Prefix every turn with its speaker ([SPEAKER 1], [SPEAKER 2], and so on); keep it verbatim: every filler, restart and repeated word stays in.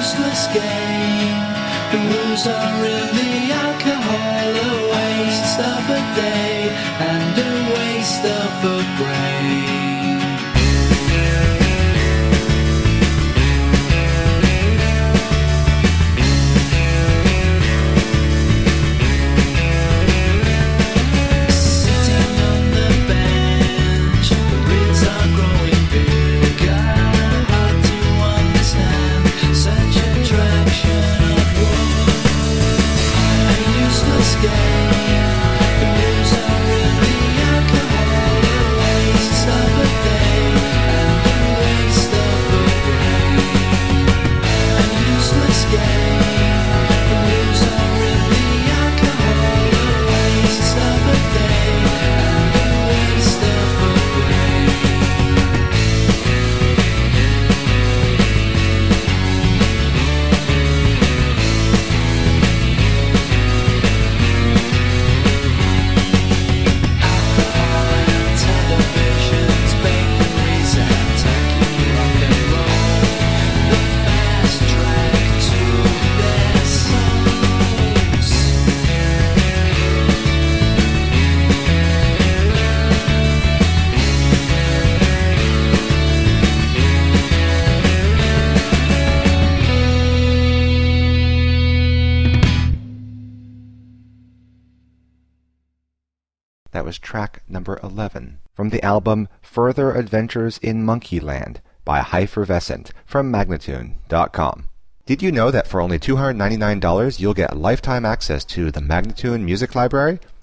[SPEAKER 1] useless game. The rules are in the alcohol, a waste of a day and a waste of a brain.
[SPEAKER 2] That was track number eleven from the album Further Adventures in Monkeyland by Hypervescent from Magnatune dot com. Did you know that for only two hundred ninety-nine dollars you'll get lifetime access to the Magnatune Music Library?